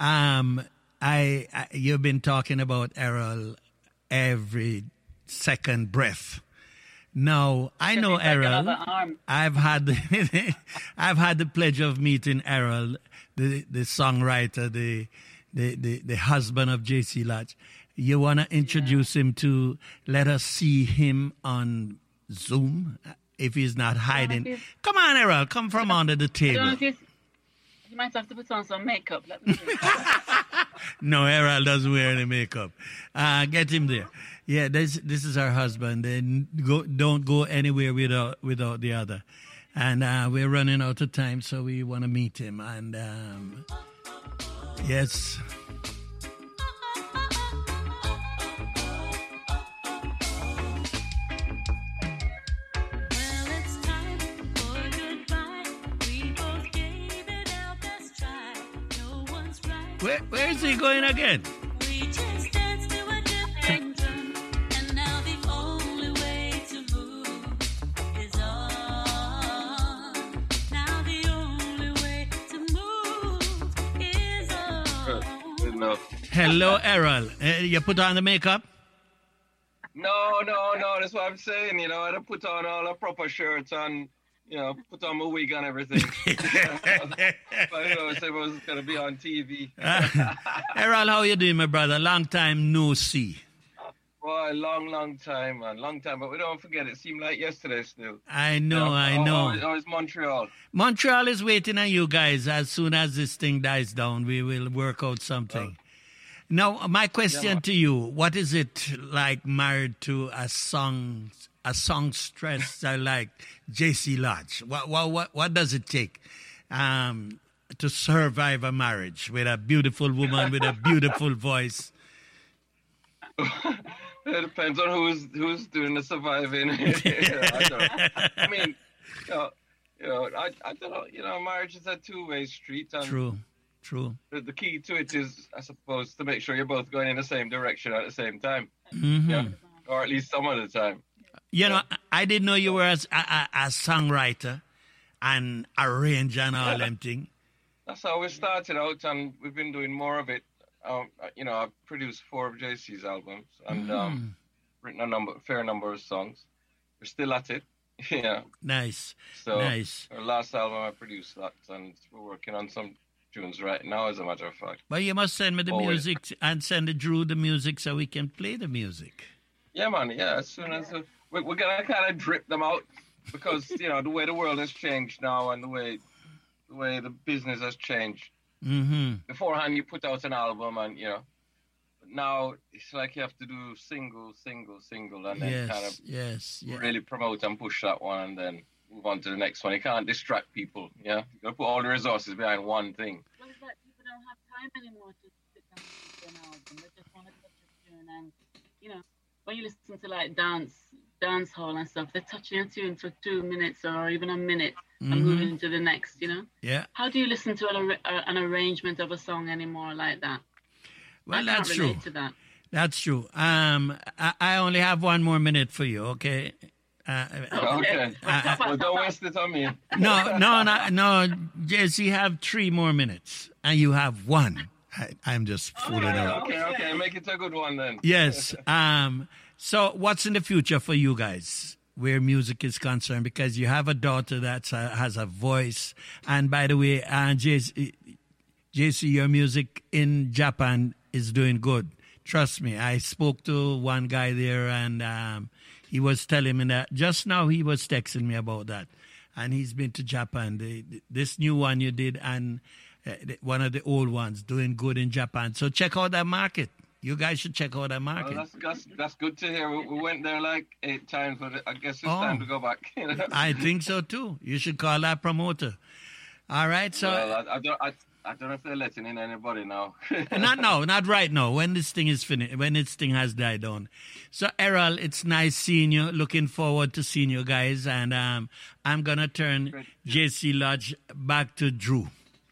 You've been talking about Errol every second breath. No, I know Like Errol. another arm. I've had the pleasure of meeting Errol, the songwriter, the husband of J.C. Lodge. You want to introduce him to let us see him on Zoom if he's not hiding. Come on, Errol, come from under the I don't know table. if you might have to put on some makeup. Let me see. No, Errol doesn't wear any makeup. Get him there. Yeah, this is our husband. And don't go anywhere without the other. And we're running out of time, so we want to meet him. And yes. Well, it's time for goodbye. We both gave it our best try. No one's right. Where is he going again? We just dance to a different drum. And now the only way to move is on. Now the only way to move is on. Good enough. Hello, Errol. You put on the makeup? No, that's what I'm saying. You know, I don't put on all the proper shirts and, you know, put on my wig and everything. But, you know, I said I was going to be on TV. Errol, how you doing, my brother? Long time no see. Boy, long time, man. Long time. But we don't forget, it seemed like yesterday still. I know. Oh, it's Montreal. Montreal is waiting on you guys. As soon as this thing dies down, we will work out something. Now, my question to you, what is it like married to a a songstress like J.C. Lodge? What does it take to survive a marriage with a beautiful woman with a beautiful voice? It depends on who's doing the surviving. I mean, I don't know. Marriage is a two-way street. And True. The key to it is, I suppose, to make sure you're both going in the same direction at the same time. Mm-hmm. Yeah? Or at least some of the time. I didn't know you were a songwriter and arranger and all them things. That's how we started out, and we've been doing more of it. I've produced 4 of JC's albums and written a fair number of songs. We're still at it. Yeah. Nice. So nice. Our last album I produced that, and we're working on some tunes right now, as a matter of fact. Well, you must send me the music and send Drew the music so we can play the music. Yeah, man. Yeah, as soon as we're gonna kind of drip them out because the way the world has changed now and the way the business has changed. Mm-hmm. Beforehand, you put out an album, and now it's like you have to do single, and then kind of really promote and push that one, and then move on to the next one. You can't distract people. Yeah, you gotta put all the resources behind one thing. Well, it's like people don't have time anymore to sit down and do an album. They just want to touch a tune, and when you listen to like dance hall and stuff, they're touching a tune for 2 minutes or even a minute and moving into the next. Yeah. How do you listen to an arrangement of a song anymore like that? Well, I that's can't true. relate to that. That's true. I only have 1 more minute for you, okay? Okay. Well, don't waste it on me. No, Jesse, have 3 more minutes, and you have 1. I'm just fooling around. Okay. Make it a good one then. Yes. So what's in the future for you guys where music is concerned? Because you have a daughter that has a voice. And by the way, JC, your music in Japan is doing good. Trust me. I spoke to one guy there, and he was telling me that just now he was texting me about that. And he's been to Japan. This new one you did, and one of the old ones doing good in Japan. So check out that market. You guys should check out that market. Well, that's good to hear. We went there like 8 times, but I guess it's time to go back. I think so too. You should call that promoter. All right. So well, I don't know if they're letting in anybody now. not right now. When this thing is finished, when this thing has died down. So Errol, it's nice seeing you. Looking forward to seeing you guys, and I'm gonna turn JC Lodge back to Drew.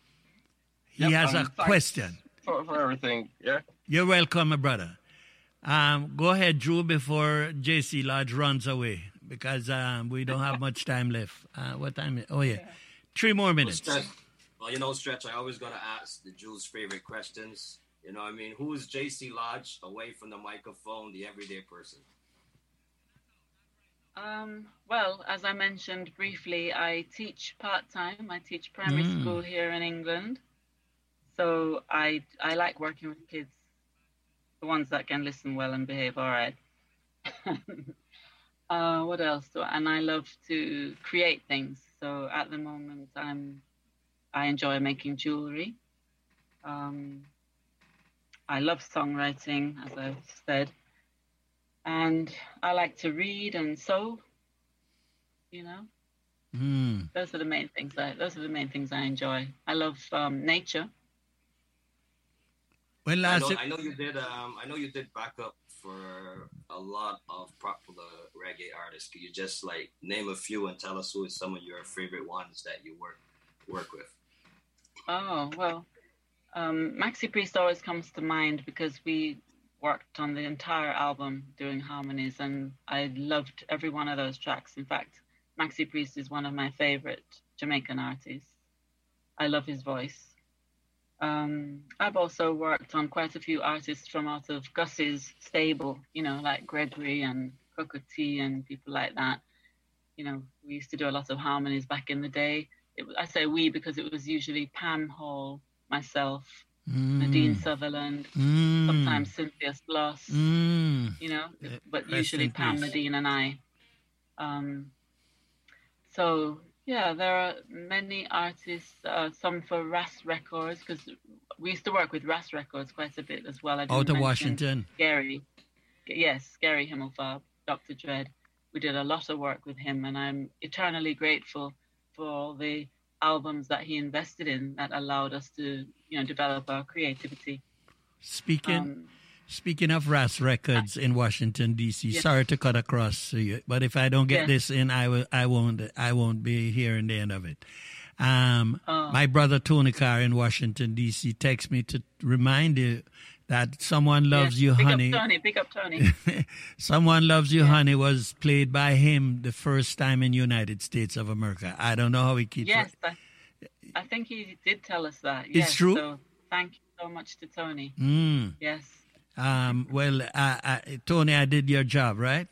He has a question. For everything, yeah. You're welcome, my brother. Go ahead, Drew, before JC Lodge runs away, because we don't have much time left. What time is it? Oh, yeah. 3 more minutes. Well, Stretch, I always got to ask the Drew's favorite questions. Who is JC Lodge away from the microphone, the everyday person? Well, as I mentioned briefly, I teach part-time. I teach primary school here in England. So I like working with kids, the ones that can listen well and behave all right. What else? And I love to create things. So at the moment, I enjoy making jewelry. I love songwriting, as I've said. And I like to read and sew, Those are the main things I enjoy. I love nature. Well, I know you did backup for a lot of popular reggae artists. Could you just name a few and tell us who is some of your favorite ones that you work with? Oh well, Maxi Priest always comes to mind because we worked on the entire album doing harmonies, and I loved every one of those tracks. In fact, Maxi Priest is one of my favorite Jamaican artists. I love his voice. I've also worked on quite a few artists from out of Gus's stable, like Gregory and Cocoa Tea and people like that. We used to do a lot of harmonies back in the day. I say we because it was usually Pam Hall, myself, Nadine Sutherland, sometimes Cynthia Sloss, but usually Pam, Nadine and I. So, yeah, there are many artists, some for Ras Records, because we used to work with Ras Records quite a bit as well. Out of Washington. Gary. Yes, Gary Himmelfarb, Dr. Dread. we did a lot of work with him, and I'm eternally grateful for all the albums that he invested in that allowed us to, develop our creativity. Speaking of Ras Records in Washington D.C., yes. sorry to cut across to you, but if I don't get Yes. this in, I won't be hearing the end of it. My brother Tony Carr in Washington D.C. texts me to remind you that Someone Loves You, big Honey. Big up, Tony. Someone Loves You, Honey was played by him the first time in United States of America. I don't know how he keeps Yes, it. I think he did tell us that. It's Yes, true? So thank you so much to Tony. Mm. Yes. Well, Tony, I did your job, right?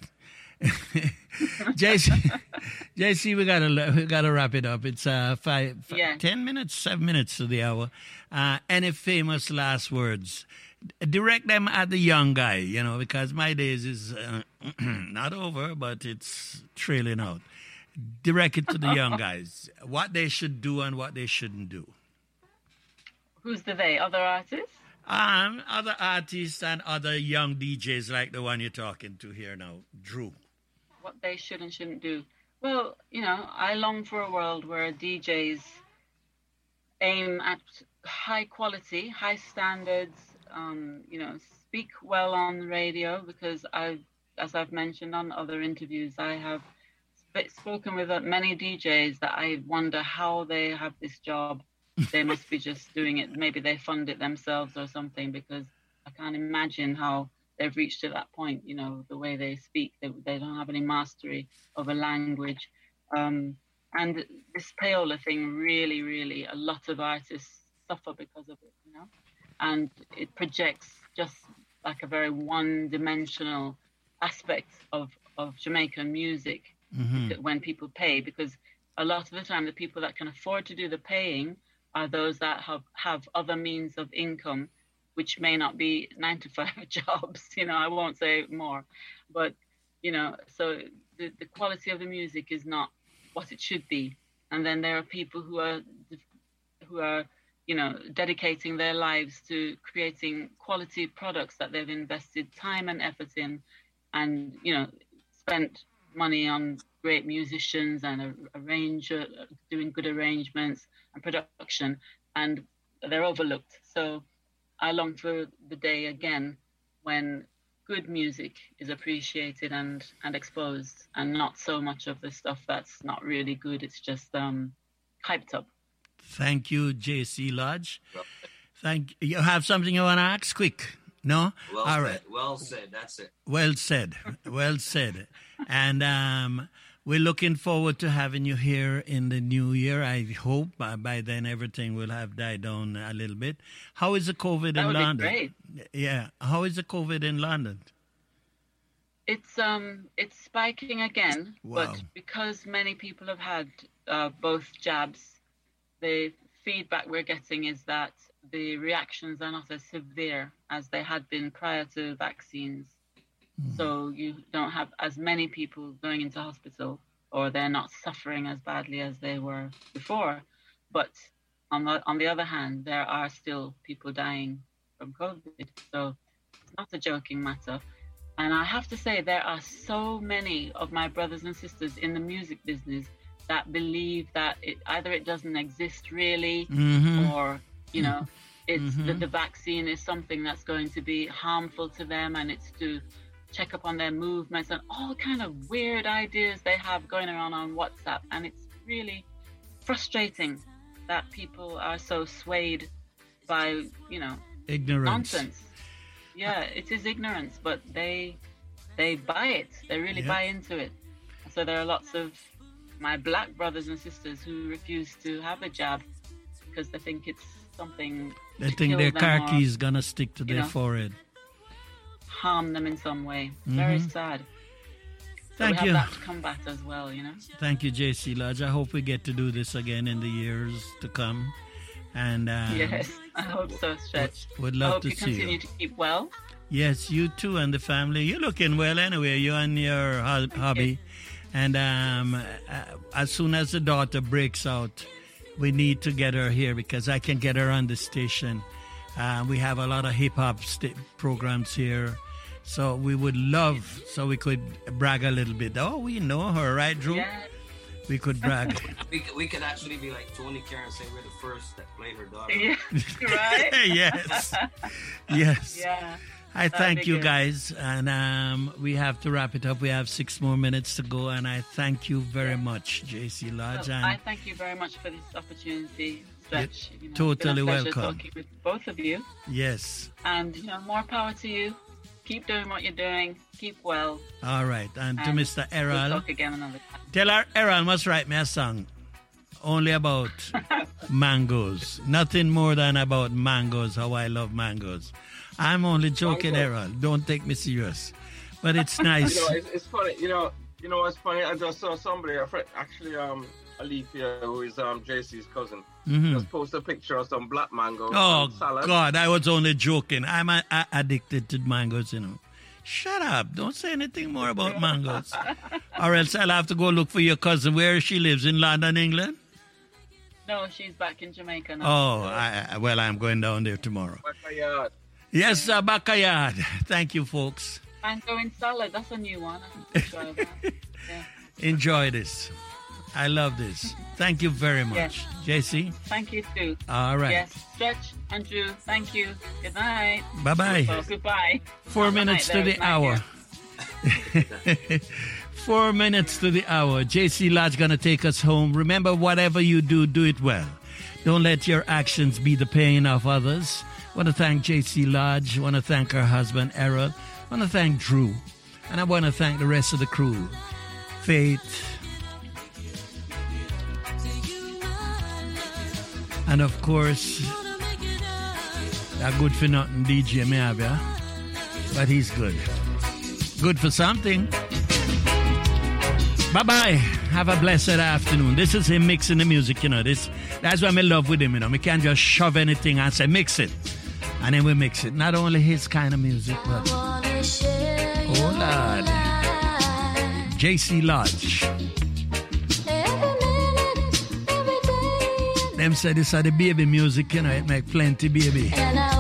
JC, we gotta wrap it up. It's 10 minutes, 7 minutes to the hour. Any famous last words? Direct them at the young guy, because my days is not over, but it's trailing out. Direct it to the young guys. What they should do and what they shouldn't do. Who's the they? Other artists? Other artists and other young DJs like the one you're talking to here now, Drew. What they should and shouldn't do. Well, I long for a world where DJs aim at high quality, high standards, speak well on the radio, because as I've mentioned on other interviews, I have spoken with many DJs that I wonder how they have this job. They must be just doing it. Maybe they fund it themselves or something, because I can't imagine how they've reached to that point, the way they speak. They don't have any mastery of a language. And this payola thing, really, really, a lot of artists suffer because of it, and it projects just like a very one-dimensional aspect of Jamaican music when people pay, because a lot of the time the people that can afford to do the paying are those that have other means of income, which may not be 9-to-5 jobs. I won't say more, but so the quality of the music is not what it should be. And then there are people who are dedicating their lives to creating quality products that they've invested time and effort in, and spent money on great musicians and doing good arrangements and production, and they're overlooked. So I long for the day again when good music is appreciated and exposed, and not so much of the stuff that's not really good. It's just hyped up. Thank you, J.C. Lodge. You have something you want to ask? Quick. No? Well All said. right. Well said. That's it. Well said. Well said. And we're looking forward to having you here in the new year. I hope by then everything will have died down a little bit. How is the COVID in London? That would be great. Yeah. How is the COVID in London? It's spiking again, Wow. but because many people have had both jabs, the feedback we're getting is that the reactions are not as severe as they had been prior to vaccines. So you don't have as many people going into hospital, or they're not suffering as badly as they were before. But on the other hand, there are still people dying from COVID. So it's not a joking matter. And I have to say, there are so many of my brothers and sisters in the music business that believe that it doesn't exist really, or, it's that the vaccine is something that's going to be harmful to them, and it's to check up on their movements and all kind of weird ideas they have going around on WhatsApp. And it's really frustrating that people are so swayed by, Ignorance. nonsense. Yeah, it is ignorance, but they buy it. They really buy into it. So there are lots of my black brothers and sisters who refuse to have a jab because they think it's something They to think kill their them car or key is going to stick to their forehead. harm them in some way. Very sad. So Thank we you. have that to combat as well, Thank you, J.C. Lodge. I hope we get to do this again in the years to come. And Yes, I hope so, Stretch. would I love hope to you see continue you. to keep well. Yes, you too and the family. You're looking well anyway, you and your hobby. And as soon as the daughter breaks out, we need to get her here because I can get her on the station. We have a lot of hip-hop programs here. So we would love, so we could brag a little bit. Oh, we know her, right, Drew? Yeah. We could brag. We could actually be like Tony Kerr and say we're the first that played her daughter. Yeah. Right? Yes. Yes. Yeah. I thank be you good. guys, and we have to wrap it up. We have 6 more minutes to go, and I thank you very much, JC Lodge. So And I thank you very much for this opportunity, Stretch. You know, totally it's been a pleasure welcome. talking with both of you, yes, and more power to you. Keep doing what you're doing. Keep well. all right. And to And Mr. We'll Errol, talk again another time. tell our Errol must write me a song only about mangoes. Nothing more than about mangoes, how I love mangoes. I'm only joking, Mangoes. Errol. Don't take me serious. But it's nice. It's funny. You know what's funny? I just saw somebody, a friend, actually, Alethea, who is JC's cousin, just post a picture of some black mangoes Oh, and salad. God, I was only joking. I'm addicted to mangoes, Shut up. Don't say anything more about mangoes. Or else I'll have to go look for your cousin. Where she lives, in London, England? No, she's back in Jamaica now. Oh, well, I'm going down there tomorrow. Backyard. Yes, Backyard. Thank you, folks. Mango in salad. That's a new one. I have to try that. Yeah. Enjoy this. I love this. Thank you very much. JC? Thank you too. All right. Yes, Stretch and Drew. Thank you. Good night. Bye-bye. So, goodbye. 4 Have a minutes night to there. the Night hour. here. 4 minutes to the hour. JC Lodge gonna take us home. Remember, whatever you do, do it well. Don't let your actions be the pain of others. Want to thank JC Lodge. Want to thank her husband Errol. Want to thank Drew, and I want to thank the rest of the crew. Faith, and of course, that good for nothing DJ me have, yeah? But he's good. Good for something. Bye-bye. Have a blessed afternoon. This is him mixing the music, That's why I'm in love with him, We can't just shove anything and say, mix it. And then we mix it. Not only his kind of music, but... Oh, Lord. JC Lodge. Them say this are the baby music, It make plenty baby.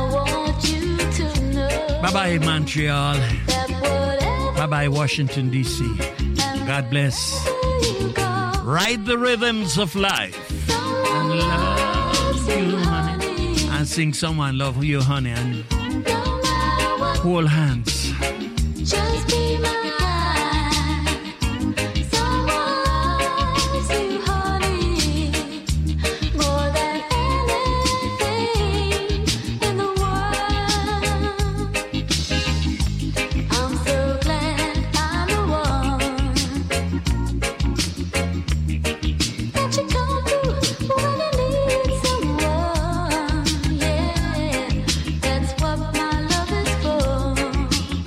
Bye-bye, Montreal. Bye-bye, Washington, D.C. God bless. Ride the rhythms of life. And love you, honey. And sing someone love you, honey. And hold hands. Just be my guide. Someone loves you, honey, more than anything in the world. I'm so glad I'm the one that you come to when you need someone. Yeah, that's what my love is for.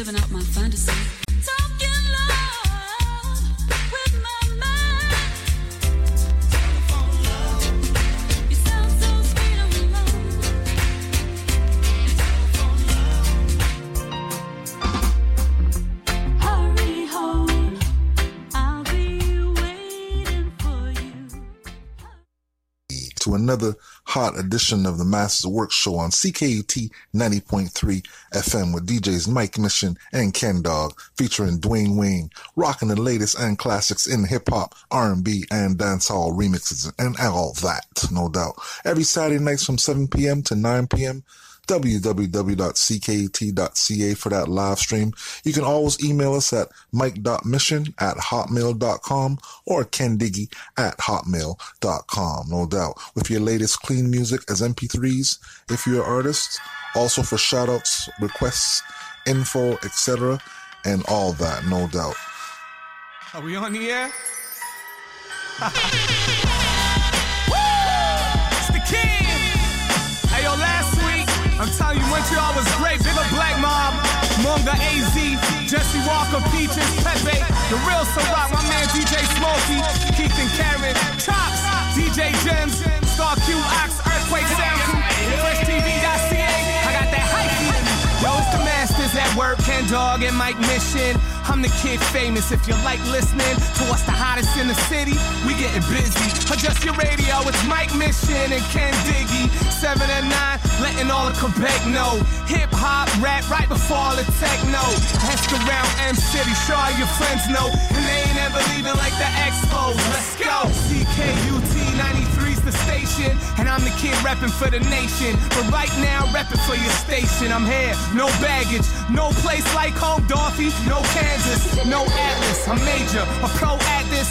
living out my fantasy. Talking love with my mind. Telephone love. You sound so sweet on the phone. Telephone love. Hurry home. I'll be waiting for you. To another hot edition of the Masters of Work show on CKUT 90.3 FM with DJs Mike Mission and Ken Dog, featuring Dwayne Wayne, rocking the latest and classics in hip-hop, R&B, and dancehall remixes, and all that, no doubt. Every Saturday nights from 7 p.m. to 9 p.m., www.ckut.ca for that live stream. You can always email us at mike.mission@hotmail.com or kendiggy@hotmail.com, no doubt. With your latest clean music as MP3s, if you're an artist, also for shoutouts, requests, info, etc., and all that, no doubt. Are we on the air? It's the King! Hey, yo, last week, I'm telling you, Montreal was great. Big up Black Mob, Monga AZ, Jesse Walker, Peaches, Pepe, The Real Ciroc, my man DJ Smokey, Keith and Karen, Chops, DJ Gems, Star Q, Ox, Earthquake Sound Crew, FreshTV.ca. I got that hype. Yo, it's the Masters at work, Ken Dog and Mike Mission. I'm the kid famous. If you like listening to what's the hottest in the city, we getting busy. Adjust your radio, it's Mike Mission and Ken Diggy. 7 and 9, letting all of Quebec know. Hip hop, rap, right before all the techno. Ask around M City, sure all your friends know. And they ain't ever leaving like the Expos. Let's go. CKUT 93's the station, and I'm the kid repping for the nation. But right now, repping for your station. I'm here, no baggage, no place like home, Dorothy, no Kansas, no Atlas. I'm major, a pro at this.